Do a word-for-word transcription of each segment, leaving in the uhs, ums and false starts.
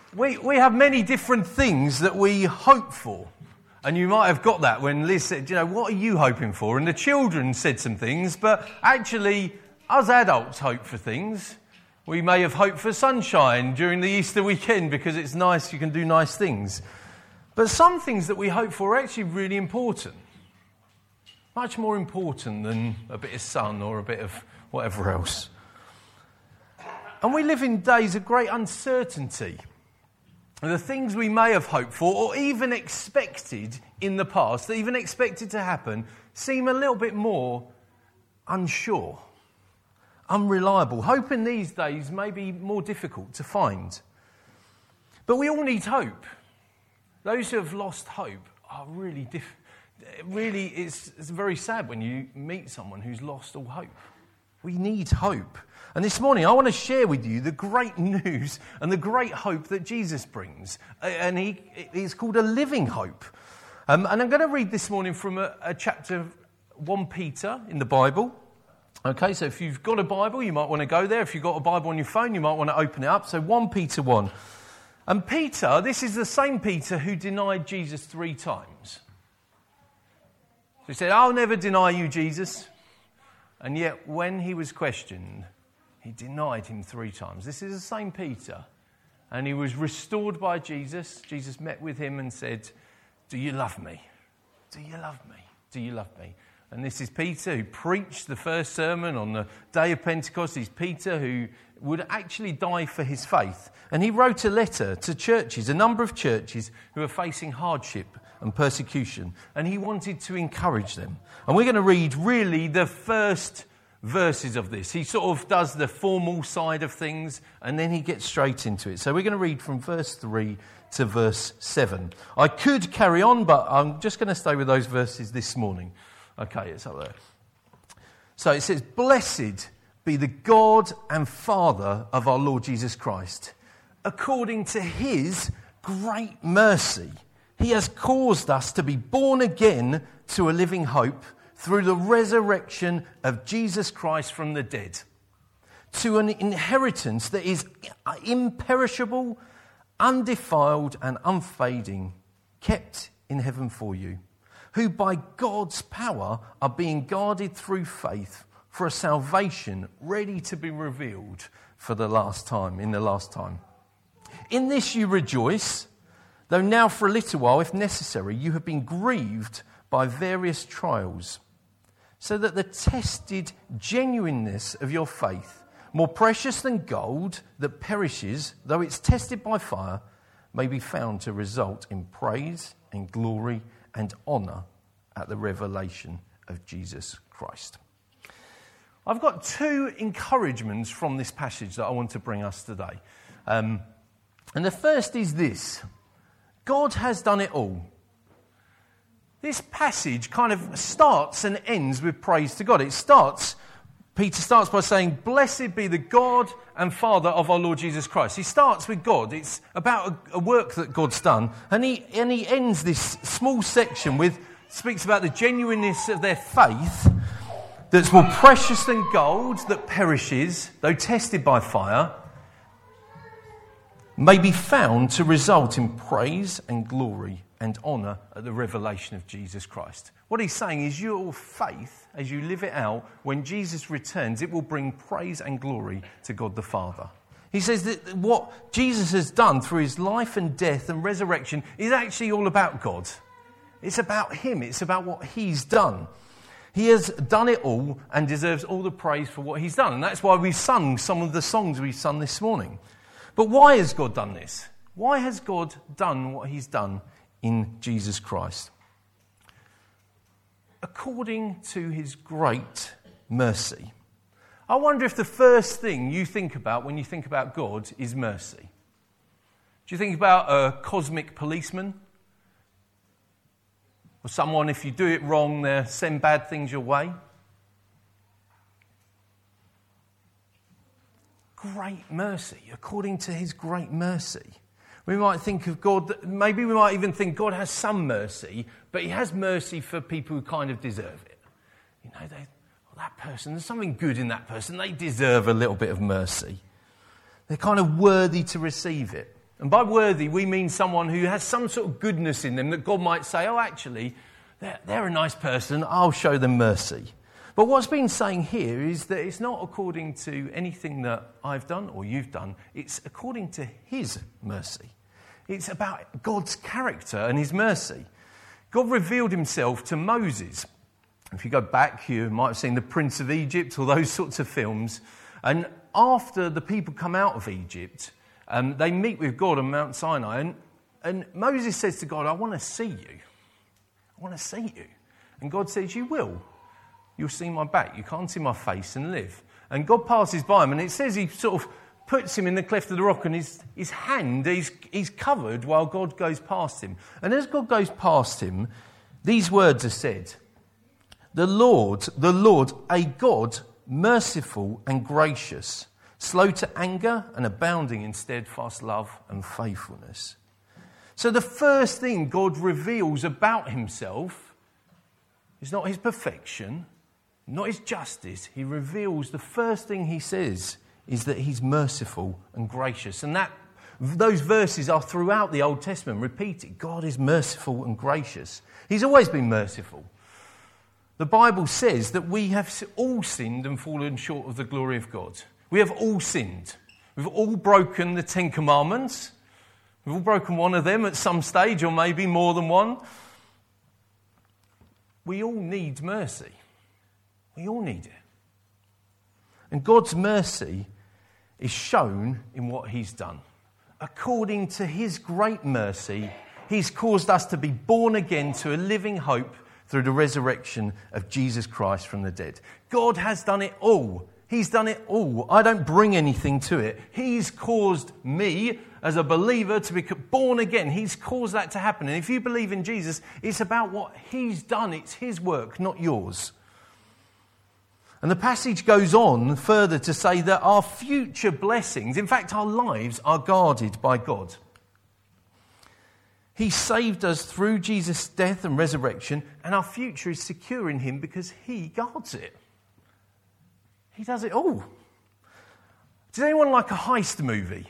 We we have many different things that we hope for. And you might have got that when Liz said, you know, what are you hoping for? And the children said some things, but actually, us adults hope for things. We may have hoped for sunshine during the Easter weekend because it's nice, you can do nice things. But some things that we hope for are actually really important. Much more important than a bit of sun or a bit of whatever else. And we live in days of great uncertainty. The things we may have hoped for or even expected in the past, that even expected to happen, seem a little bit more unsure, unreliable. Hope in these days may be more difficult to find. But we all need hope. Those who have lost hope are really difficult. It really is it's very sad when you meet someone who's lost all hope. We need hope. And this morning I want to share with you the great news and the great hope that Jesus brings. And he it's called a living hope. Um, and I'm going to read this morning from a, a chapter of First Peter in the Bible. Okay, so if you've got a Bible, you might want to go there. If you've got a Bible on your phone, you might want to open it up. So First Peter one. And Peter, this is the same Peter who denied Jesus three times. He said, I'll never deny you, Jesus. And yet when he was questioned, he denied him three times. This is the same Peter. And he was restored by Jesus. Jesus met with him and said, do you love me? Do you love me? Do you love me? And this is Peter who preached the first sermon on the day of Pentecost. He's Peter who would actually die for his faith. And he wrote a letter to churches, a number of churches who were facing hardship and persecution. And he wanted to encourage them. And we're going to read really the first verses of this. He sort of does the formal side of things and then he gets straight into it. So we're going to read from verse three to verse seven. I could carry on, but I'm just going to stay with those verses this morning. Okay, it's up there. So it says, blessed be the God and Father of our Lord Jesus Christ. According to his great mercy, he has caused us to be born again to a living hope through the resurrection of Jesus Christ from the dead, to an inheritance that is imperishable, undefiled and unfading, kept in heaven for you, who by God's power are being guarded through faith for a salvation ready to be revealed for the last time, in the last time. In this you rejoice, though now for a little while, if necessary, you have been grieved by various trials, so that the tested genuineness of your faith, more precious than gold that perishes, though it's tested by fire, may be found to result in praise and glory and honour at the revelation of Jesus Christ. I've got two encouragements from this passage that I want to bring us today. Um, and the first is this: God has done it all. This passage kind of starts and ends with praise to God. It starts, Peter starts by saying, blessed be the God and Father of our Lord Jesus Christ. He starts with God. It's about a, a work that God's done. And he, and he ends this small section with, speaks about the genuineness of their faith, that's more precious than gold that perishes, though tested by fire, may be found to result in praise and glory and honour at the revelation of Jesus Christ. What he's saying is your faith, as you live it out, when Jesus returns, it will bring praise and glory to God the Father. He says that what Jesus has done through his life and death and resurrection is actually all about God. It's about him. It's about what he's done. He has done it all and deserves all the praise for what he's done. And that's why we sung some of the songs we've sung this morning. But why has God done this? Why has God done what he's done in Jesus Christ? According to his great mercy. I wonder if the first thing you think about when you think about God is mercy. Do you think about a cosmic policeman? Or someone, if you do it wrong, they send bad things your way? Great mercy, according to his great mercy. We might think of God, maybe we might even think God has some mercy, but he has mercy for people who kind of deserve it. You know, they, well, that person, there's something good in that person. They deserve a little bit of mercy. They're kind of worthy to receive it. And by worthy, we mean someone who has some sort of goodness in them that God might say, oh, actually, they're, they're a nice person, I'll show them mercy. But what's been saying here is that it's not according to anything that I've done or you've done. It's according to his mercy. It's about God's character and his mercy. God revealed himself to Moses. If you go back, you might have seen The Prince of Egypt or those sorts of films. And after the people come out of Egypt, um, they meet with God on Mount Sinai. And, and Moses says to God, I want to see you. I want to see you. And God says, you will. You'll see my back. You can't see my face and live. And God passes by him, and it says he sort of puts him in the cleft of the rock, and his, his hand, he's, he's covered while God goes past him. And as God goes past him, these words are said. The Lord, the Lord, a God merciful and gracious, slow to anger and abounding in steadfast love and faithfulness. So the first thing God reveals about himself is not his perfection, not his justice. He reveals the first thing he says is that he's merciful and gracious. And that those verses are throughout the Old Testament, repeated. God is merciful and gracious. He's always been merciful. The Bible says that we have all sinned and fallen short of the glory of God. We have all sinned. We've all broken the Ten Commandments. We've all broken one of them at some stage, or maybe more than one. We all need mercy. We all need it. And God's mercy is shown in what he's done. According to his great mercy, he's caused us to be born again to a living hope through the resurrection of Jesus Christ from the dead. God has done it all. He's done it all. I don't bring anything to it. He's caused me as a believer to be born again. He's caused that to happen. And if you believe in Jesus, it's about what he's done. It's his work, not yours. And the passage goes on further to say that our future blessings, in fact our lives, are guarded by God. He saved us through Jesus' death and resurrection, and our future is secure in him because he guards it. He does it all. Does anyone like a heist movie?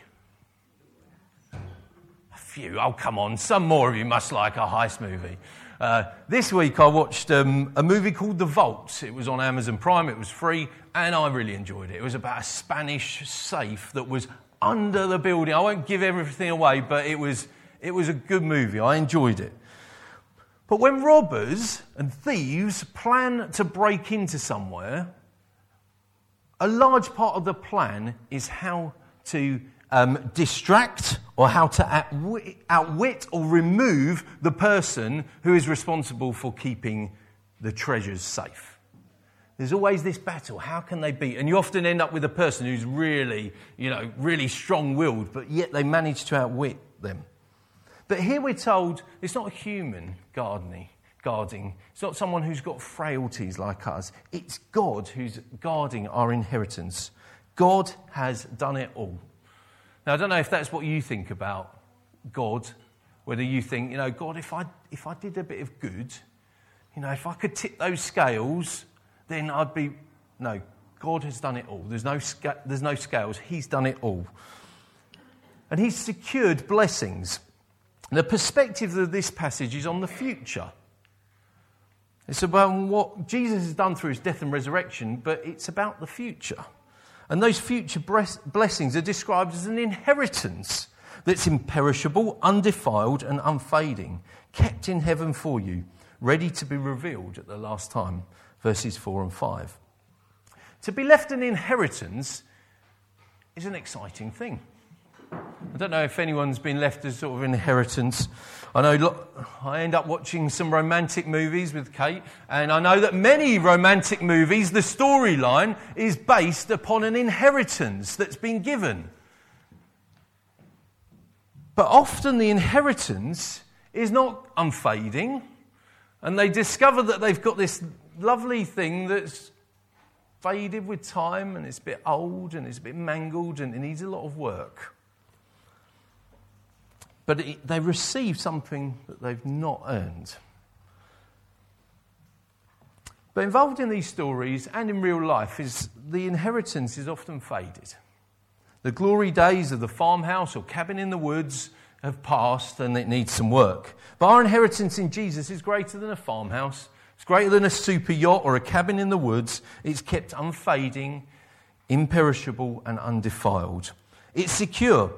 A few. Oh, come on. Some more of you must like a heist movie. Uh, this week I watched um, a movie called The Vault. It was on Amazon Prime. It was free, and I really enjoyed it. It was about a Spanish safe that was under the building. I won't give everything away, but it was it was a good movie. I enjoyed it. But when robbers and thieves plan to break into somewhere, a large part of the plan is how to um, distract or how to outwit, outwit or remove the person who is responsible for keeping the treasures safe. There's always this battle. How can they beat? And you often end up with a person who's really, you know, really strong-willed, but yet they manage to outwit them. But here we're told it's not a human gardening. Guarding. It's not someone who's got frailties like us. It's God who's guarding our inheritance. God has done it all. Now, I don't know if that's what you think about God, whether you think, you know, God, if I if I did a bit of good, you know, if I could tip those scales, then I'd be... No, God has done it all. There's no sca- there's no scales. He's done it all. And he's secured blessings. The perspective of this passage is on the future. It's about what Jesus has done through his death and resurrection, but it's about the future. And those future blessings are described as an inheritance that's imperishable, undefiled and unfading, kept in heaven for you, ready to be revealed at the last time, verses four and five. To be left an inheritance is an exciting thing. I don't know if anyone's been left as sort of inheritance. I know I end up watching some romantic movies with Kate, and I know that many romantic movies, the storyline is based upon an inheritance that's been given. But often the inheritance is not unfading, and they discover that they've got this lovely thing that's faded with time, and it's a bit old, and it's a bit mangled, and it needs a lot of work. But it, they receive something that they've not earned. But involved in these stories and in real life is the inheritance is often faded. The glory days of the farmhouse or cabin in the woods have passed and it needs some work. But our inheritance in Jesus is greater than a farmhouse. It's greater than a super yacht or a cabin in the woods. It's kept unfading, imperishable and undefiled. It's secure.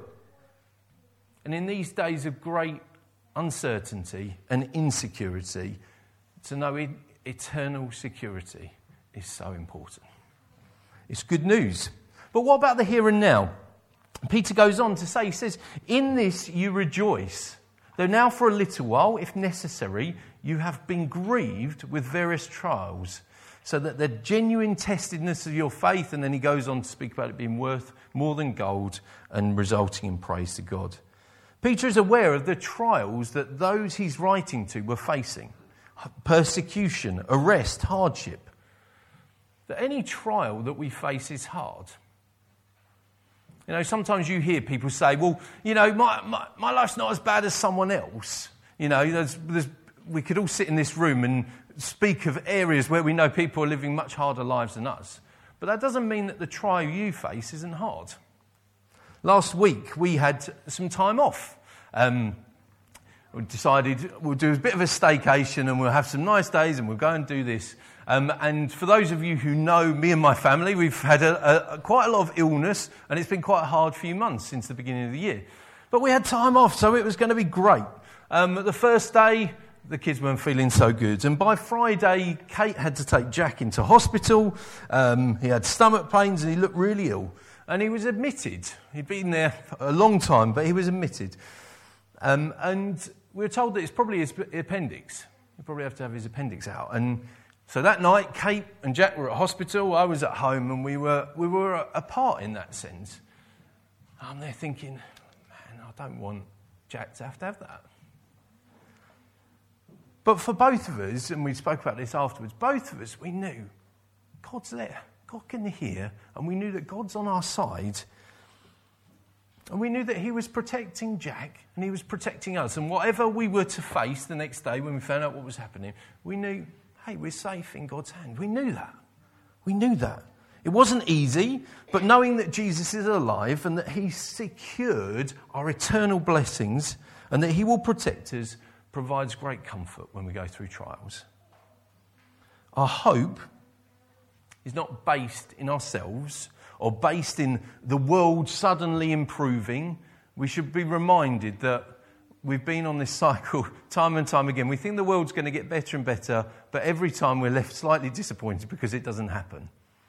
And in these days of great uncertainty and insecurity, to know eternal security is so important. It's good news. But what about the here and now? Peter goes on to say, he says, in this you rejoice, though now for a little while, if necessary, you have been grieved with various trials, so that the genuine testedness of your faith, and then he goes on to speak about it being worth more than gold and resulting in praise to God. Peter is aware of the trials that those he's writing to were facing. Persecution, arrest, hardship. That any trial that we face is hard. You know, sometimes you hear people say, well, you know, my, my, my life's not as bad as someone else. You know, there's, there's, we could all sit in this room and speak of areas where we know people are living much harder lives than us. But that doesn't mean that the trial you face isn't hard. Last week, we had some time off. Um, we decided we'll do a bit of a staycation and we'll have some nice days and we'll go and do this. Um, and for those of you who know me and my family, we've had a, a, quite a lot of illness and it's been quite a hard few months since the beginning of the year. But we had time off, so it was going to be great. Um, the first day, the kids weren't feeling so good. And by Friday, Kate had to take Jack into hospital. Um, he had stomach pains and he looked really ill. And he was admitted. He'd been there a long time, but he was admitted. Um, and we were told that it's probably his appendix. He'd probably have to have his appendix out. And so that night, Kate and Jack were at hospital. I was at home, and we were we were apart in that sense. I'm there thinking, man, I don't want Jack to have to have that. But for both of us, and we spoke about this afterwards, both of us, we knew God's there. God can hear, and we knew that God's on our side. And we knew that he was protecting Jack, and he was protecting us. And whatever we were to face the next day when we found out what was happening, we knew, hey, we're safe in God's hand. We knew that. We knew that. It wasn't easy, but knowing that Jesus is alive and that he secured our eternal blessings and that he will protect us provides great comfort when we go through trials. Our hope is not based in ourselves or based in the world suddenly improving. We should be reminded that we've been on this cycle time and time again. We think the world's going to get better and better, but every time we're left slightly disappointed because it doesn't happen.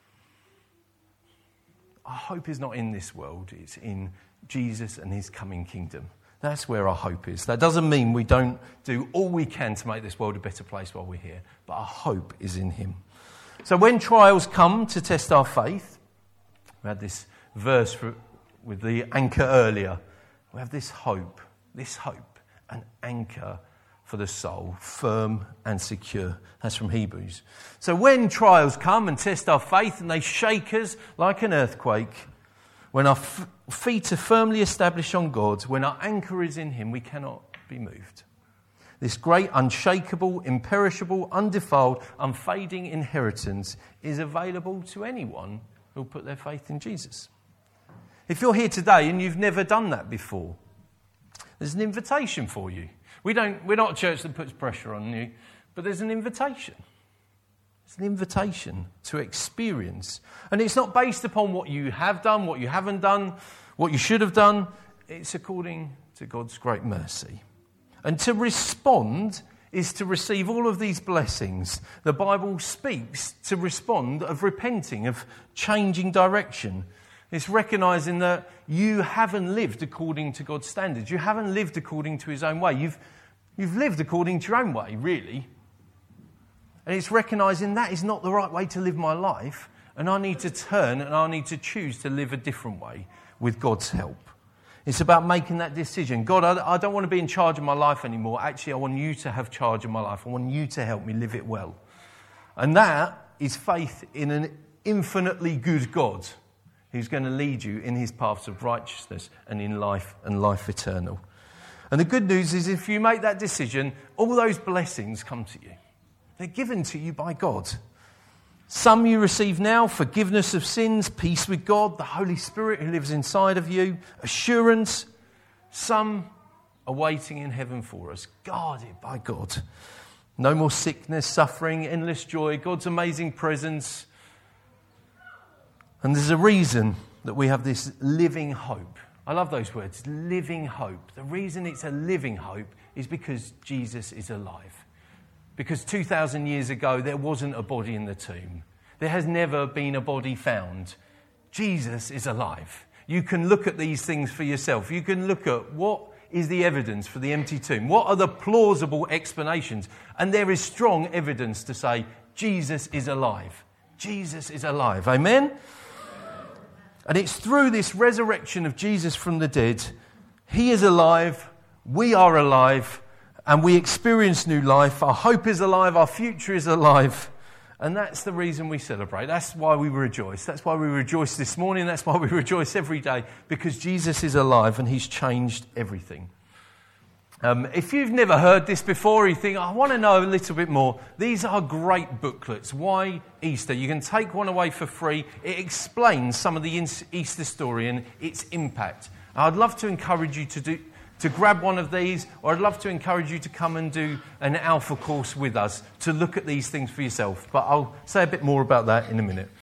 Our hope is not in this world, it's in Jesus and his coming kingdom. That's where our hope is. That doesn't mean we don't do all we can to make this world a better place while we're here, but our hope is in him. So when trials come to test our faith, we had this verse for, with the anchor earlier. We have this hope, this hope, an anchor for the soul, firm and secure. That's from Hebrews. So when trials come and test our faith and they shake us like an earthquake, when our f- feet are firmly established on God, when our anchor is in him, we cannot be moved. This great, unshakable, imperishable, undefiled, unfading inheritance is available to anyone who'll put their faith in Jesus. If you're here today and you've never done that before, there's an invitation for you. We don't, we're not a church that puts pressure on you, but there's an invitation. It's an invitation to experience. And it's not based upon what you have done, what you haven't done, what you should have done. It's according to God's great mercy. And to respond is to receive all of these blessings. The Bible speaks to respond of repenting, of changing direction. It's recognising that you haven't lived according to God's standards. You haven't lived according to his own way. You've, you've lived according to your own way, really. And it's recognising that is not the right way to live my life, and I need to turn and I need to choose to live a different way with God's help. It's about making that decision. God, I, I don't want to be in charge of my life anymore. Actually, I want you to have charge of my life. I want you to help me live it well. And that is faith in an infinitely good God who's going to lead you in his paths of righteousness and in life and life eternal. And the good news is if you make that decision, all those blessings come to you. They're given to you by God. Some you receive now, forgiveness of sins, peace with God, the Holy Spirit who lives inside of you, assurance. Some are waiting in heaven for us, guarded by God. No more sickness, suffering, endless joy, God's amazing presence. And there's a reason that we have this living hope. I love those words, living hope. The reason it's a living hope is because Jesus is alive. Because two thousand years ago, there wasn't a body in the tomb. There has never been a body found. Jesus is alive. You can look at these things for yourself. You can look at what is the evidence for the empty tomb. What are the plausible explanations? And there is strong evidence to say Jesus is alive. Jesus is alive. Amen? And it's through this resurrection of Jesus from the dead, he is alive, we are alive, and we experience new life. Our hope is alive, our future is alive. And that's the reason we celebrate. That's why we rejoice. That's why we rejoice this morning. That's why we rejoice every day, because Jesus is alive and he's changed everything. Um, if you've never heard this before, you think, I want to know a little bit more. These are great booklets. Why Easter? You can take one away for free. It explains some of the Easter story and its impact. I'd love to encourage you to do to grab one of these, or I'd love to encourage you to come and do an Alpha course with us to look at these things for yourself. But I'll say a bit more about that in a minute.